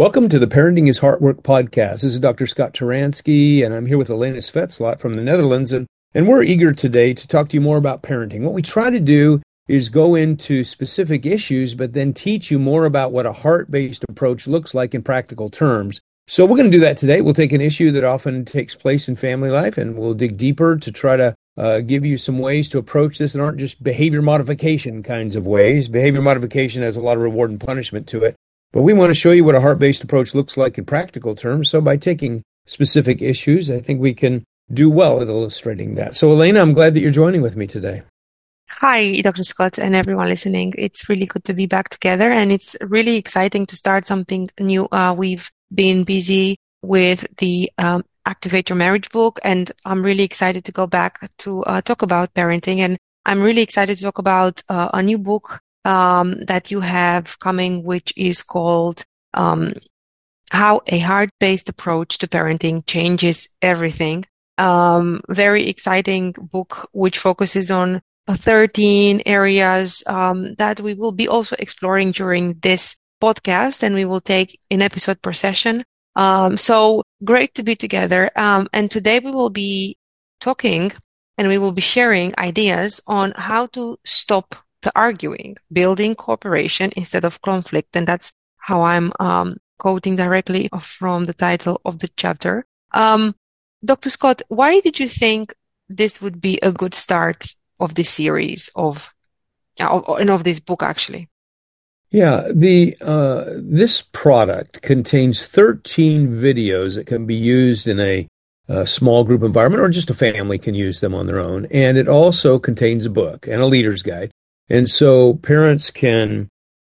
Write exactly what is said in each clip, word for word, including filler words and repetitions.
Welcome to the Parenting is Hard Work podcast. This is Doctor Scott Turansky, and I'm here with Elena Svetslot from the Netherlands, and, and we're eager today to talk to you more about parenting. What we try to do is go into specific issues, but then teach you more about what a heart-based approach looks like in practical terms. So we're going to do that today. We'll take an issue that often takes place in family life, and we'll dig deeper to try to uh, give you some ways to approach this that aren't just behavior modification kinds of ways. Behavior modification has a lot of reward and punishment to it. But we want to show you what a heart-based approach looks like in practical terms. So by taking specific issues, I think we can do well at illustrating that. So Elena, I'm glad that you're joining with me today. Hi, Doctor Scott and everyone listening. It's really good to be back together, and it's really exciting to start something new. Uh, we've been busy with the um, Activate Your Marriage book, and I'm really excited to go back to uh, talk about parenting. And I'm really excited to talk about uh, a new book um, that you have coming, which is called um, How a Heart-Based Approach to Parenting Changes Everything. Um, very exciting book, which focuses on thirteen areas um, that we will be also exploring during this podcast, and we will take an episode per session. Um, so great to be together. Um, and today we will be talking and we will be sharing ideas on how to stop the arguing, building cooperation instead of conflict. And that's how I'm um, quoting directly from the title of the chapter. Um, Doctor Scott, why did you think this would be a good start of this series of, of and of this book, actually? Yeah, the uh, this product contains thirteen videos that can be used in a, a small group environment, or just a family can use them on their own. And it also contains a book and a leader's guide. And so parents can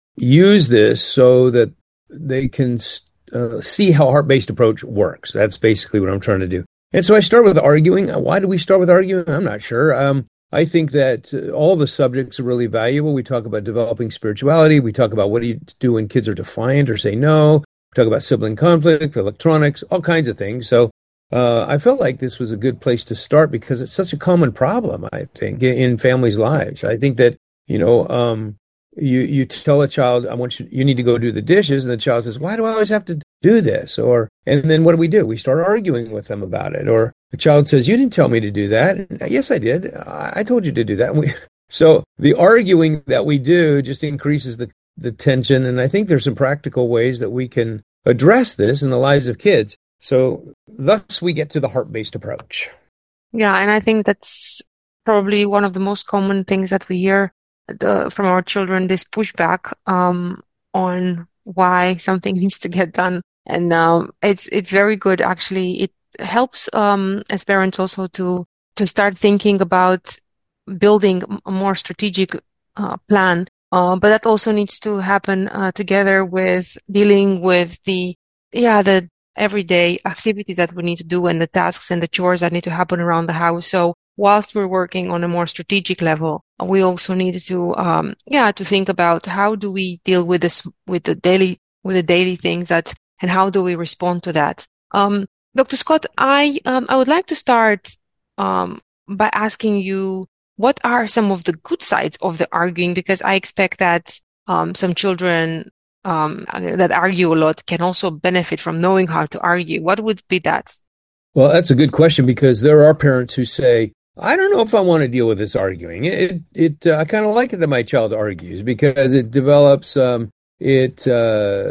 use this so that they can uh, see how a heart-based approach works. That's basically what I'm trying to do. And so I start with arguing. Why do we start with arguing? I'm not sure. Um, I think that uh, all the subjects are really valuable. We talk about developing spirituality. We talk about what do you do when kids are defiant or say no. We talk about sibling conflict, electronics, all kinds of things. So uh, I felt like this was a good place to start because it's such a common problem, I think, in families' lives. I think that, you know, um, you you tell a child, I want you, you need to go do the dishes, and the child says, why do I always have to do this? Or, and then what do we do? We start arguing with them about it. Or the child says, you didn't tell me to do that. And, yes, I did. I told you to do that. And we, so the arguing that we do just increases the, the tension. And I think there's some practical ways that we can address this in the lives of kids. So thus we get to the heart-based approach. Yeah, and I think that's probably one of the most common things that we hear the, from our children, this pushback um, on why something needs to get done. And um, it's it's very good, actually. It helps um, as parents also to to start thinking about building a more strategic uh, plan. Uh, but that also needs to happen uh, together with dealing with the yeah the everyday activities that we need to do and the tasks and the chores that need to happen around the house. So whilst we're working on a more strategic level, we also need to um, yeah to think about how do we deal with this with the daily with the daily things that and how do we respond to that. Um, Doctor Scott, I um, I would like to start um, by asking you, what are some of the good sides of the arguing? Because I expect that um, some children um, that argue a lot can also benefit from knowing how to argue. What would be that? Well, that's a good question, because there are parents who say, I don't know if I want to deal with this arguing. It, it, uh, I kind of like it that my child argues because it develops, um, it, uh,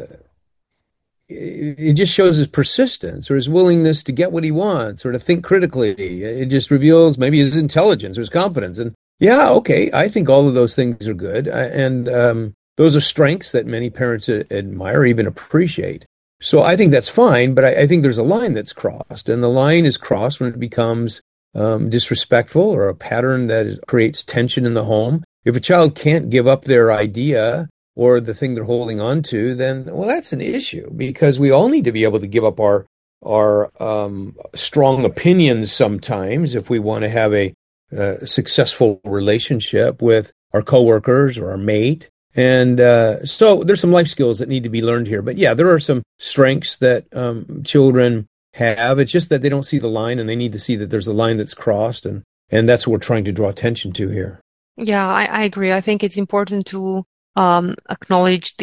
it just shows his persistence or his willingness to get what he wants or to think critically. It just reveals maybe his intelligence or his confidence. And yeah, okay, I think all of those things are good. And um, those are strengths that many parents admire, even appreciate. So I think that's fine, but I, I think there's a line that's crossed. And the line is crossed when it becomes um, disrespectful or a pattern that creates tension in the home. If a child can't give up their idea or the thing they're holding on to, then, well, that's an issue, because we all need to be able to give up our our um, strong opinions sometimes if we want to have a uh, successful relationship with our coworkers or our mate. And uh, so there's some life skills that need to be learned here. But yeah, there are some strengths that um, children have. It's just that they don't see the line, and they need to see that there's a line that's crossed. And, and that's what we're trying to draw attention to here. Yeah, I, I agree. I think it's important to um, acknowledge the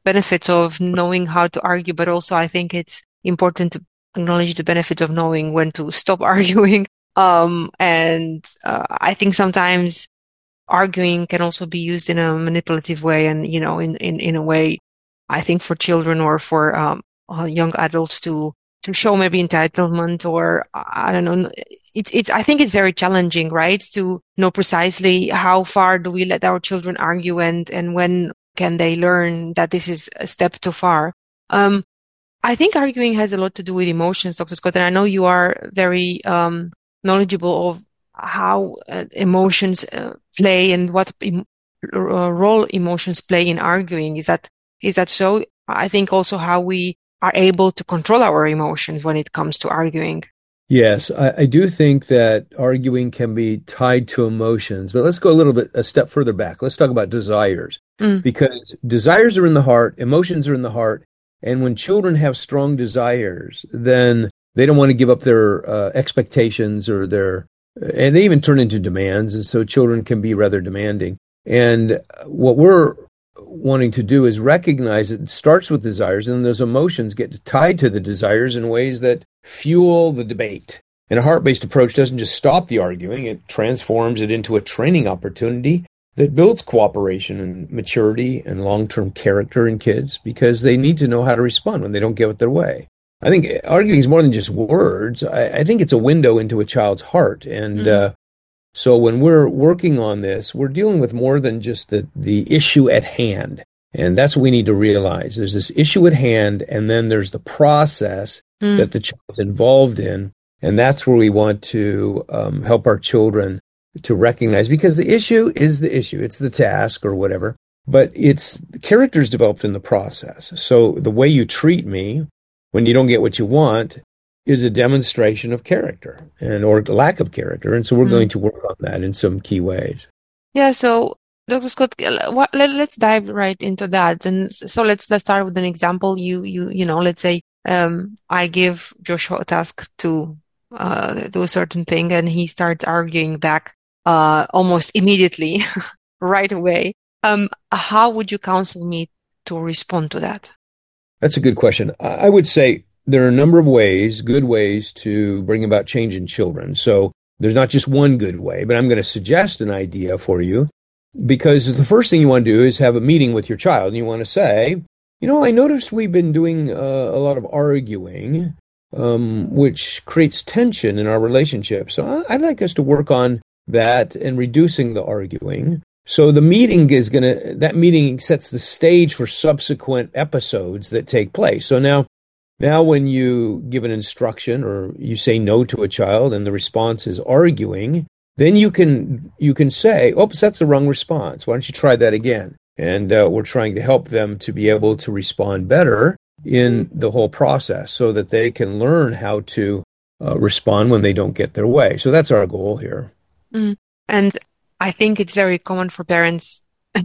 benefits of knowing how to argue, but also I think it's important to acknowledge the benefits of knowing when to stop arguing. Um, and uh, I think sometimes arguing can also be used in a manipulative way, and you know, in in in a way, I think for children or for um, uh, young adults to to show maybe entitlement, or I don't know. It's it's I think it's very challenging, right? To know precisely how far do we let our children argue, and and when can they learn that this is a step too far. Um, I think arguing has a lot to do with emotions, Doctor Scott, and I know you are very um, knowledgeable of how uh, emotions uh, play and what em- uh, role emotions play in arguing. Is that is that so? I think also how we are able to control our emotions when it comes to arguing. Yes, I, I do think that arguing can be tied to emotions, but let's go a little bit a step further back. Let's talk about desires, Mm. because desires are in the heart, emotions are in the heart, and when children have strong desires, then they don't want to give up their uh, expectations or their, and they even turn into demands, and so children can be rather demanding. And what we're wanting to do is recognize it starts with desires, and those emotions get tied to the desires in ways that fuel the debate. And a heart-based approach doesn't just stop the arguing, it transforms it into a training opportunity that builds cooperation and maturity and long-term character in kids, because they need to know how to respond when they don't get their way. I think arguing is more than just words. I, I think it's a window into a child's heart. And mm-hmm. uh, so when we're working on this, we're dealing with more than just the, the issue at hand. And that's what we need to realize. There's this issue at hand, and then there's the process mm. that the child's involved in. And that's where we want to um, help our children to recognize, because the issue is the issue. It's the task or whatever, but it's the character's developed in the process. So the way you treat me when you don't get what you want is a demonstration of character and or lack of character. And so we're mm. going to work on that in some key ways. Yeah. So Doctor Scott, what, let, let's dive right into that. And so let's, let's start with an example. You, you, you know, let's say, um, I give Joshua a task to, uh, do a certain thing, and he starts arguing back, uh, almost immediately, right away. Um, how would you counsel me to respond to that? That's a good question. I would say there are a number of ways, good ways to bring about change in children. So there's not just one good way, but I'm going to suggest an idea for you, because the first thing you want to do is have a meeting with your child, and you want to say, you know, I noticed we've been doing uh, a lot of arguing, um, which creates tension in our relationship. So I'd like us to work on that and reducing the arguing. So the meeting is going to, that meeting sets the stage for subsequent episodes that take place. So now, now when you give an instruction or you say no to a child and the response is arguing, then you can, you can say, oops, that's the wrong response. Why don't you try that again? And uh, we're trying to help them to be able to respond better in the whole process so that they can learn how to uh, respond when they don't get their way. So that's our goal here. Mm. And I think it's very common for parents,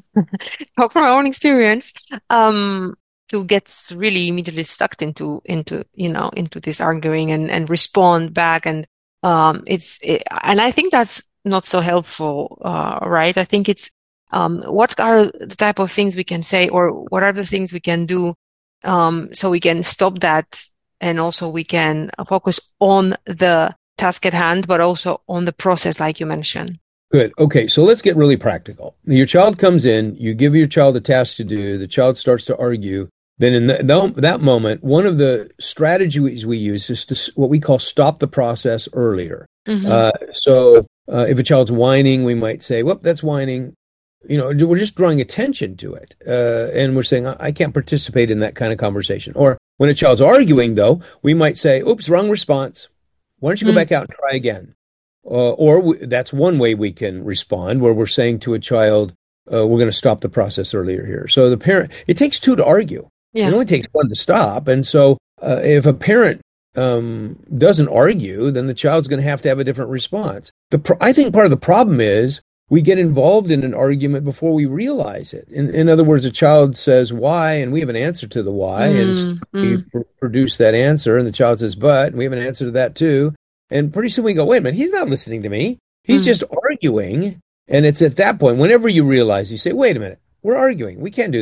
talk from our own experience, um, to get really immediately stuck into, into, you know, into this arguing and, and respond back. And, um, it's, it, and I think that's not so helpful, uh, right? I think it's, um, what are the type of things we can say, or what are the things we can do, um, so we can stop that. And also we can focus on the task at hand, but also on the process, like you mentioned. Good. Okay, so let's get really practical. Your child comes in, you give your child a task to do, the child starts to argue. Then in the, that moment, one of the strategies we use is to what we call stop the process earlier. Mm-hmm. Uh, so uh, if a child's whining, we might say, well, that's whining. You know, we're just drawing attention to it. Uh, and we're saying, I can't participate in that kind of conversation. Or when a child's arguing, though, we might say, oops, wrong response. Why don't you go mm-hmm. back out and try again? Uh, or we, that's one way we can respond, where we're saying to a child, uh, we're going to stop the process earlier here. So the parent, it takes two to argue. Yeah. It only takes one to stop. And so uh, if a parent um, doesn't argue, then the child's going to have to have a different response. The pro- I think part of the problem is we get involved in an argument before we realize it. In, in other words, a child says why, and we have an answer to the why, mm, and so mm. we pr- produce that answer, and the child says but, and we have an answer to that too. And pretty soon we go, wait a minute, he's not listening to me. He's mm. just arguing. And it's at that point, whenever you realize, you say, wait a minute, we're arguing. We can't do this.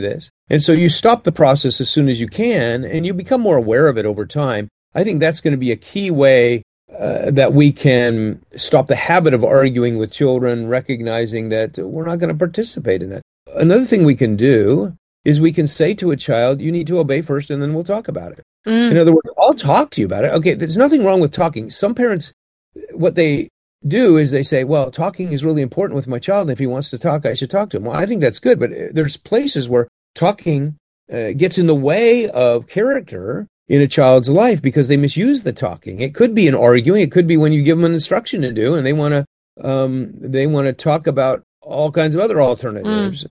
And so you stop the process as soon as you can, and you become more aware of it over time. I think that's going to be a key way uh, that we can stop the habit of arguing with children, recognizing that we're not going to participate in that. Another thing we can do is we can say to a child, you need to obey first, and then we'll talk about it. Mm. In other words, I'll talk to you about it. Okay, there's nothing wrong with talking. Some parents, what they do is they say, well, talking is really important with my child, and if he wants to talk, I should talk to him. Well, I think that's good, but there's places where talking uh, gets in the way of character in a child's life because they misuse the talking. It could be an arguing. It could be when you give them an instruction to do, and they want to um, they want to talk about all kinds of other alternatives. Mm.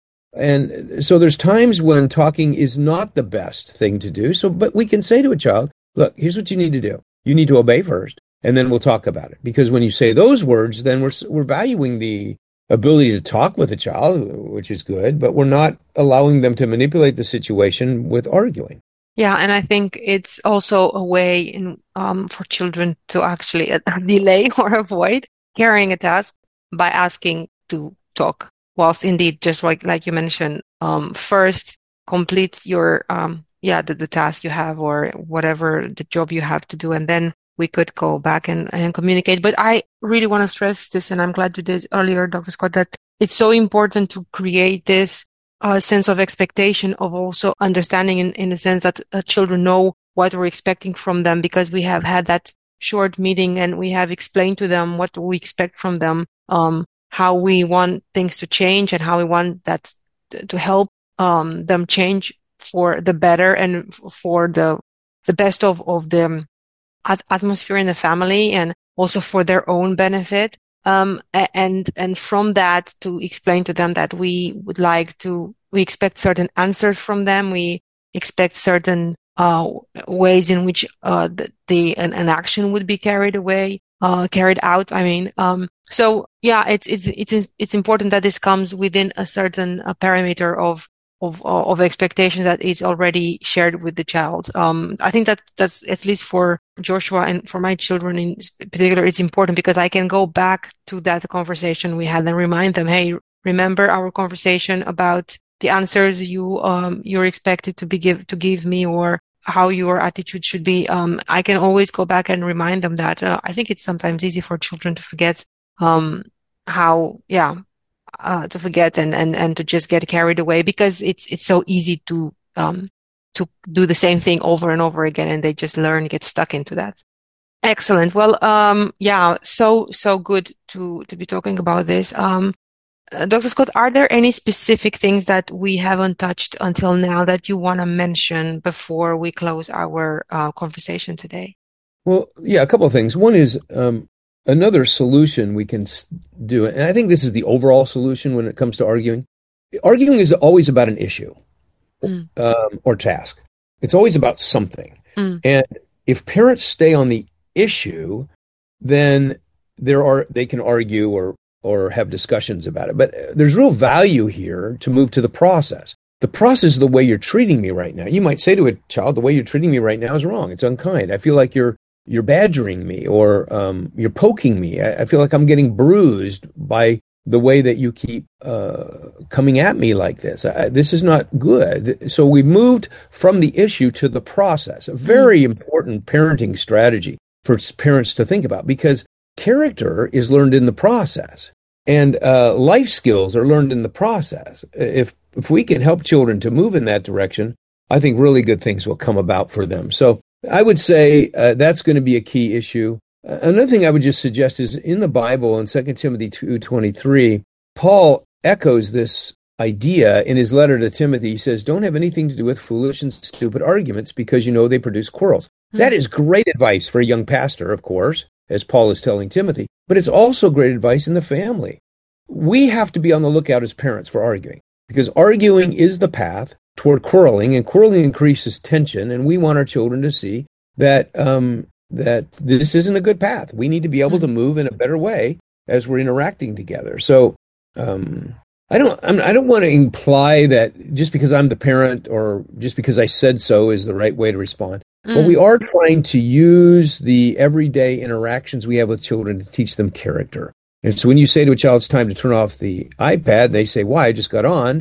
And so there's times when talking is not the best thing to do. So, but we can say to a child, look, here's what you need to do. You need to obey first, and then we'll talk about it. Because when you say those words, then we're we're valuing the ability to talk with a child, which is good, but we're not allowing them to manipulate the situation with arguing. Yeah, and I think it's also a way in um, for children to actually uh, delay or avoid carrying a task by asking to talk. Whilst indeed, just like like you mentioned, um, first complete your um, yeah the, the task you have or whatever the job you have to do, and then we could go back and, and communicate. But I really want to stress this, and I'm glad you did earlier, Doctor Scott, that it's so important to create this uh, sense of expectation of also understanding in, in the sense that uh, children know what we're expecting from them, because we have had that short meeting and we have explained to them what we expect from them, um, how we want things to change and how we want that to, to help um, them change for the better and for the the best of, of the atmosphere in the family and also for their own benefit. Um, and, and from that to explain to them that we would like to, we expect certain answers from them. We expect certain, uh, ways in which, uh, the, the an, an action would be carried away, uh, carried out. I mean, um, so yeah, it's, it's, it's, it's important that this comes within a certain uh, parameter of, of, of expectations that is already shared with the child. Um, I think that that's at least for Joshua and for my children in particular, it's important because I can go back to that conversation we had and remind them, hey, remember our conversation about the answers you, um, you're expected to be give, to give me, or how your attitude should be. Um, I can always go back and remind them that. Uh, I think it's sometimes easy for children to forget, um, how, yeah, Uh, to forget and, and, and to just get carried away because it's, it's so easy to, um, to do the same thing over and over again. And they just learn, get stuck into that. Excellent. Well, um, yeah, so, so good to, to be talking about this. Um, uh, Doctor Scott, are there any specific things that we haven't touched until now that you want to mention before we close our, uh, conversation today? Well, yeah, a couple of things. One is, um, another solution we can do, and I think this is the overall solution when it comes to arguing. Arguing is always about an issue mm. um, or task. It's always about something. Mm. And if parents stay on the issue, then there are they can argue or or have discussions about it. But there's real value here to move to the process. The process is the way you're treating me right now. You might say to a child, the way you're treating me right now is wrong. It's unkind. I feel like you're You're badgering me or um, you're poking me. I, I feel like I'm getting bruised by the way that you keep uh, coming at me like this. I, this is not good. So we've moved from the issue to the process, a very important parenting strategy for parents to think about because character is learned in the process and uh, life skills are learned in the process. If, if we can help children to move in that direction, I think really good things will come about for them. So I would say uh, that's going to be a key issue. Uh, another thing I would just suggest is in the Bible in Second Timothy two twenty-three, Paul echoes this idea in his letter to Timothy. He says, don't have anything to do with foolish and stupid arguments because you know they produce quarrels. Mm-hmm. That is great advice for a young pastor, of course, as Paul is telling Timothy, but it's also great advice in the family. We have to be on the lookout as parents for arguing because arguing is the path toward quarreling, and quarreling increases tension, and we want our children to see that um, that this isn't a good path. We need to be able to move in a better way as we're interacting together. So um, I don't I'm, I don't want to imply that just because I'm the parent or just because I said so is the right way to respond. Mm. But we are trying to use the everyday interactions we have with children to teach them character. And so when you say to a child, it's time to turn off the iPad, they say, why? I just got on.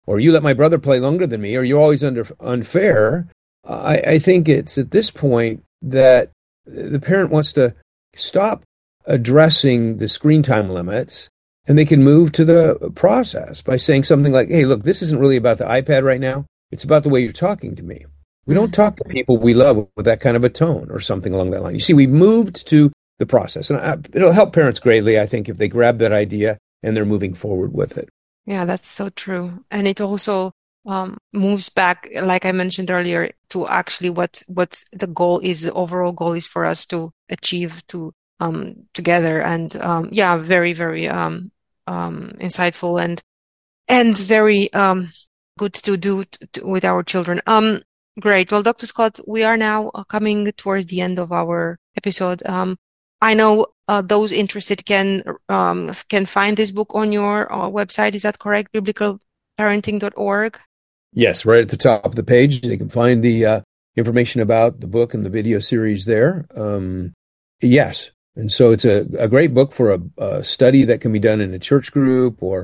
or you let my brother play longer than me, or you're always under unfair. I, I think it's at this point that the parent wants to stop addressing the screen time limits, and they can move to the process by saying something like, hey, look, this isn't really about the iPad right now. It's about the way you're talking to me. We don't talk to people we love with that kind of a tone or something along that line. You see, we've moved to the process, and I, it'll help parents greatly, I think, if they grab that idea and they're moving forward with it. Yeah, that's so true. And it also um, moves back, like I mentioned earlier, to actually what what's the goal is, the overall goal is for us to achieve to um, together. And um, yeah, very, very um, um, insightful and and very um, good to do t- t- with our children. Um, great. Well, Doctor Scott, we are now coming towards the end of our episode. Um, I know uh, those interested can um, can find this book on your uh, website. Is that correct? biblical parenting dot org? Yes, right at the top of the page. They can find the uh, information about the book and the video series there. Um, yes. And so it's a, a great book for a, a study that can be done in a church group, or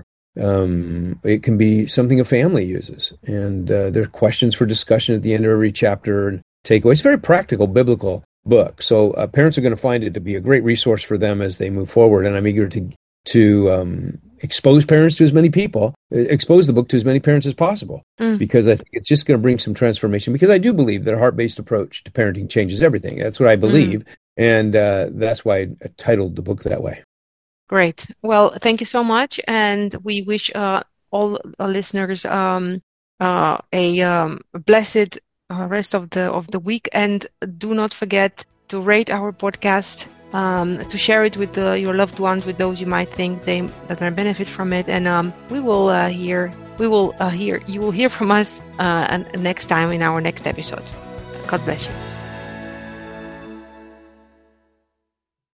um, it can be something a family uses. And uh, there are questions for discussion at the end of every chapter and takeaways. Very practical, biblical book. So uh, parents are going to find it to be a great resource for them as they move forward. And I'm eager to to um, expose parents to as many people, expose the book to as many parents as possible, mm. because I think it's just going to bring some transformation. Because I do believe that a heart-based approach to parenting changes everything. That's what I believe. Mm. And uh, that's why I titled the book that way. Great. Well, thank you so much. And we wish uh, all our listeners um, uh, a um, blessed uh, rest of the of the week. And do not forget to rate our podcast, um, to share it with uh, your loved ones, with those you might think they that are benefit from it. And um, we will uh, hear, we will uh, hear, you will hear from us uh, and next time in our next episode. God bless you.